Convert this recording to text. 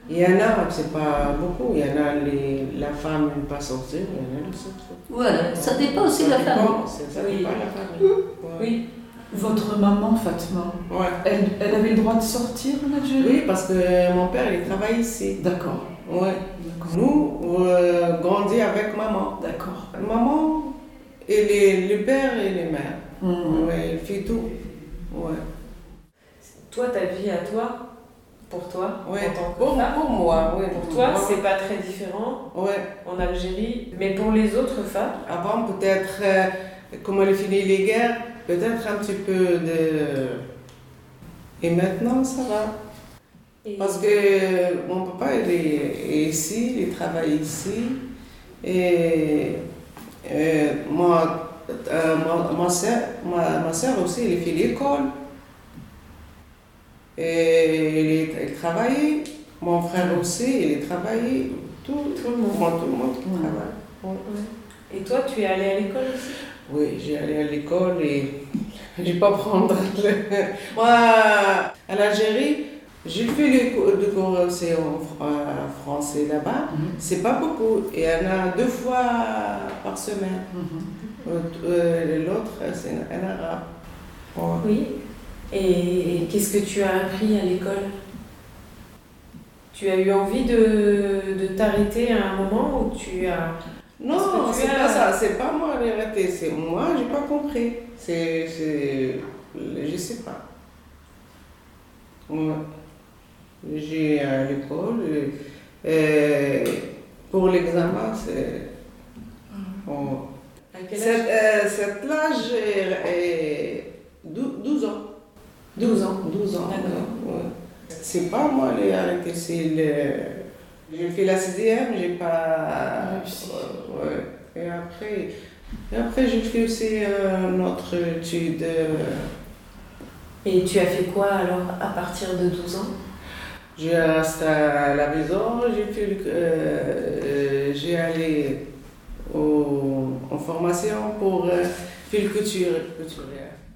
Il y en a, c'est pas beaucoup, il y en a, la femme ne pas sortir, il y en a qui sortent. Voilà, ça dépend aussi de la famille. Ça dépend de la famille. Ouais. Oui. Votre maman, Fatma, Ouais. elle avait le droit de sortir en Algérie? Oui, parce que mon père, il travaille ici. D'accord. Ouais. D'accord. Nous, grandis avec maman. D'accord. Maman, et le père et les mères. Ouais, elle fait tout. Ouais. Toi, ta vie à toi, pour toi, Ouais. en tant que femme, Pour moi, oui. pour toi, c'est pas très différent Ouais. en Algérie, mais pour les autres femmes, Avant, peut-être, comme elle finit les guerres, peut-être un petit peu de... Et maintenant, ça va. et- Parce que mon papa, il est ici, il travaille ici. Et ma soeur aussi, elle fait l'école. Et elle travaille. Mon frère aussi, il travaille. Tout le monde qui travaille. Ouais. Et toi, tu es allée à l'école aussi? Oui, j'ai allé à l'école et j'ai pas prendre Moi, à l'Algérie, j'ai fait les cours de cours aussi en français là-bas. C'est pas beaucoup. Il y en a 2 fois par semaine. L'autre, c'est en arabe. Ouais. Oui. Et qu'est-ce que tu as appris à l'école? Tu as eu envie de t'arrêter à un moment où tu as... Non, c'est pas ça, c'est pas moi l'arrêter, c'est moi, j'ai pas compris. Je sais pas. Ouais. J'ai à l'école, pour l'examen, c'est... Bon. À quel âge? Cet âge est 12 ans. 12 ans. D'accord. Ouais. C'est pas moi les arrêter, c'est le... J'ai fait la 6e, j'ai pas réussi. Ouais. Et après j'ai fait aussi notre étude. Et tu as fait quoi alors à partir de 12 ans? J'ai resté à la maison, j'ai allé en formation pour fil couture.